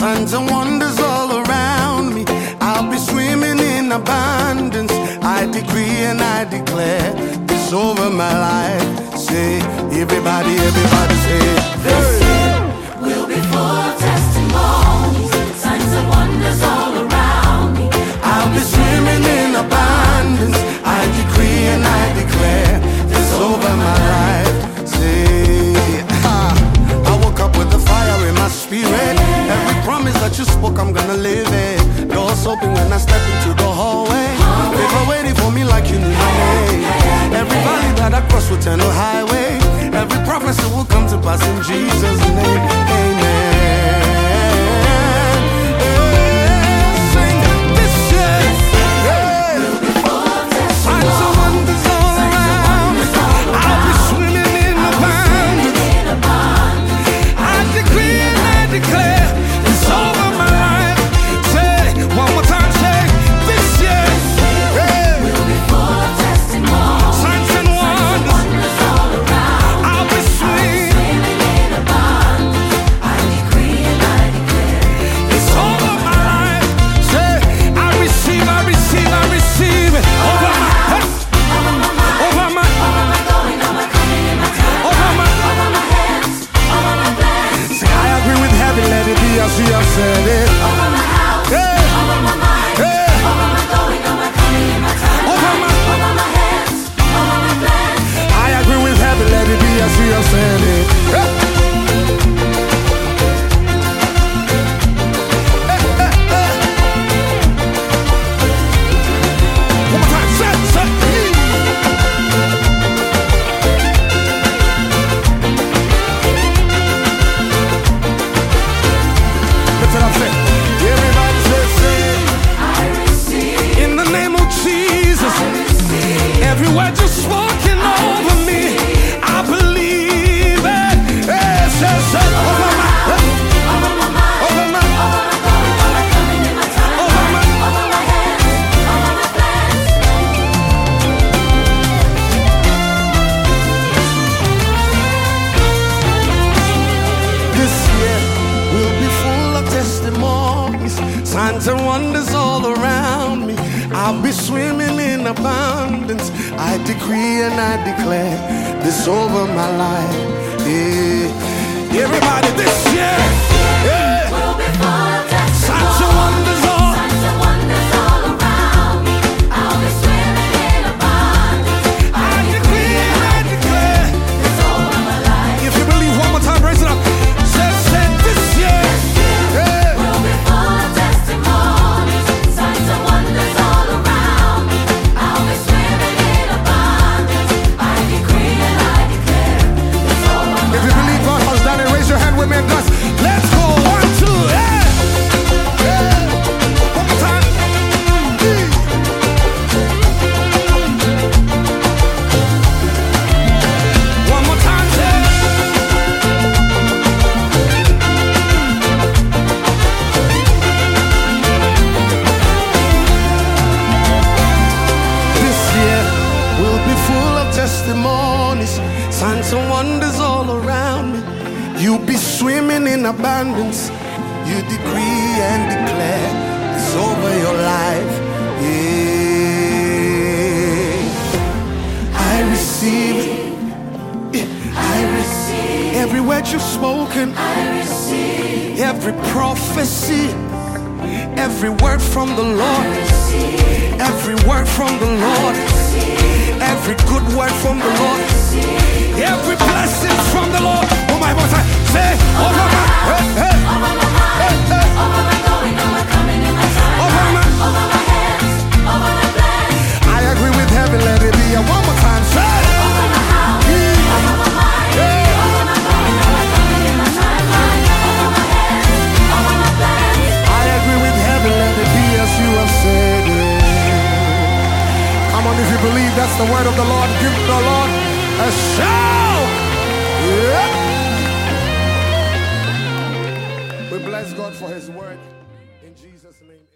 signs and wonders all around me. I'll be swimming in abundance. I decree and I declare this over my life. Say, everybody, everybody say, this year will be full of testimonies, signs and wonders all around me. I'll be swimming in abundance. I decree and I declare this over my life. Say, I woke up with the fire in my spirit. Every promise that you spoke, I'm gonna live it. Doors open when I step into the hallway. People waiting for me like you knew my name. Every valley that I cross will turn to highway. Every prophecy will come to pass in Jesus' name. Amen. Sing this year. Signs and wonders all around me. I'll be swimming in abundance. I decree and I declare it's over my life. Say one more time. Say this year will be full of testimonies, signs and wonders all around. I'll be swimming In abundance, I decree and I declare it's over my life. Say I receive, I receive, I receive it over my head, over my going, over my coming, in my time, over my. over my hands, over my plans, Say I agree with heaven, let it be as you have said it. over my house, Hey, over my mind, hey, over my going, over my coming, in my time, over my. over my hands, over my plans. I agree with heaven, let it be as you have said it. Hey. One more time, say, say. Lift it up, say. Everybody say, I receive, in the name of Jesus. I receive, Every word you're spoken over me, I believe it. Hey, say, say, over my, over my mind, over my, over my going, over my coming, in my time, over my. over my hands, over my plans. This year will be full of testimonies, signs and wonders all around me. I'll be swimming in abundance. I decree and I declare this over my life. Yeah. Everybody, this year, yeah. Will be full of testimonies, Signs and wonders all. signs and wonders all around me. I'll be swimming in abundance. I decree and I declare. It's over my life. If you believe, one more time, raise it up. Say this year. Yeah. Will be full of testimonies, signs and wonders all around me. I'll be swimming in abundance. I decree and I declare it's over my If you believe God has done it, raise your hand with me, guys. Let's go. 1, 2, yeah. Yeah. One more time. One more time, yeah. This year will be full of testimonies, signs and wonders all around me. You'll be swimming in abundance. You decree and declare it's over your life. Yeah. I receive it. I receive every word you've spoken. I receive, Every prophecy, every word from the Lord, every word from the Lord, every good word from the Lord, every blessing from the Lord. Oh my God, say over my, hey, hey, over my mind, hey, hey, over my going, over my coming, in my time, over my. over my hands, over my plans, I agree with heaven, let it be. And one more time, say. over my house, over my mind, Yeah. over my going, over my coming, in my timeline, over my hands, over my plans. I agree with heaven, let it be as you have said it. Come on, if you believe that's the word of the Lord, give the Lord a shout. Yeah. We bless God for his word in Jesus' name.